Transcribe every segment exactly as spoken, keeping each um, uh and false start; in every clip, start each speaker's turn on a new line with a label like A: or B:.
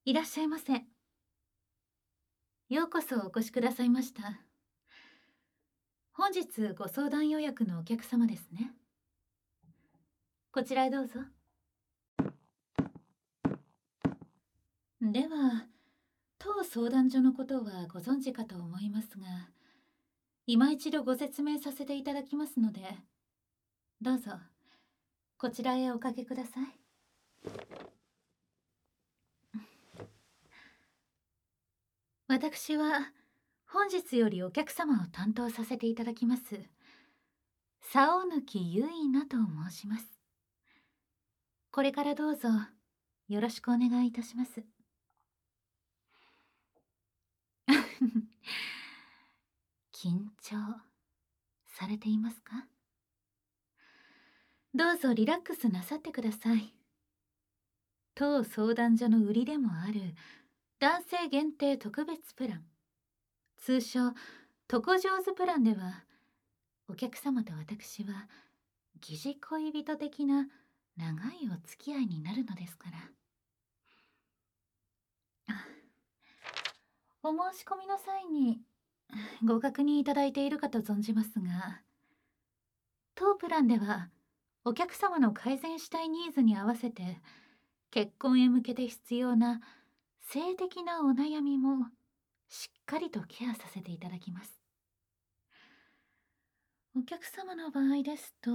A: いらっしゃいませ。ようこそお越しくださいました。本日ご相談予約のお客様ですね。こちらへどうぞ。では、当相談所のことはご存知かと思いますが、今一度ご説明させていただきますので、どうぞ、こちらへおかけください。私は、本日よりお客様を担当させていただきます、竿貫結菜と申します。これからどうぞ、よろしくお願いいたします。緊張されていますか？どうぞリラックスなさってください。当相談所の売りでもある男性限定特別プラン、通称トコ上手プランでは、お客様と私は疑似恋人的な長いお付き合いになるのですから。あ、お申し込みの際にご確認いただいているかと存じますが、当プランではお客様の改善したいニーズに合わせて、結婚へ向けて必要な性的なお悩みもしっかりとケアさせていただきます。お客様の場合ですと、うん、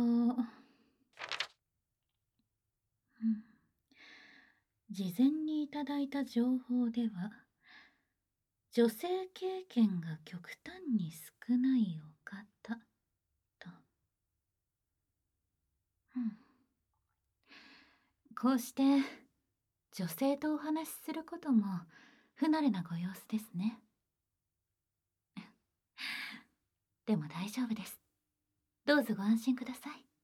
A: 事前にいただいた情報では、女性経験が極端に少ないお方と、うん、こうして女性とお話しすることも不慣れなご様子ですね。でも大丈夫です。どうぞご安心ください。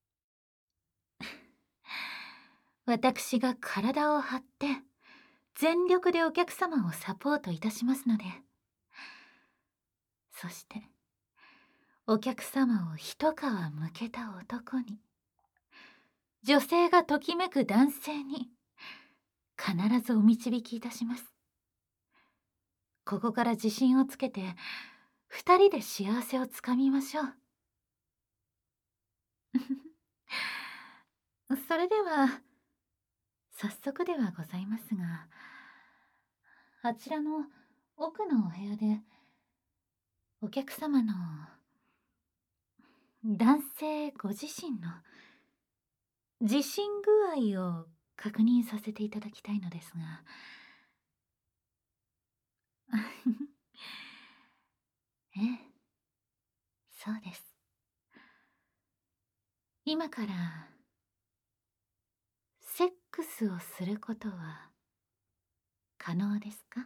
A: 私が体を張って全力でお客様をサポートいたしますので、そしてお客様を一皮むけた男に、女性がときめく男性に必ずお導きいたします。ここから自信をつけて二人で幸せをつかみましょう。それでは早速ではございますが、あちらの奥のお部屋でお客様の男性ご自身の自信具合を確認させていただきたいのですが。ええ、そうです。今からセックスをすることは可能ですか？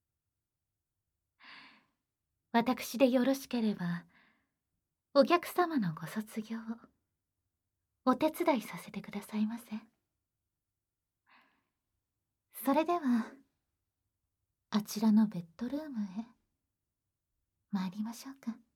A: 私でよろしければ、お客様のご卒業をお手伝いさせてくださいませ。それでは、あちらのベッドルームへ参りましょうか。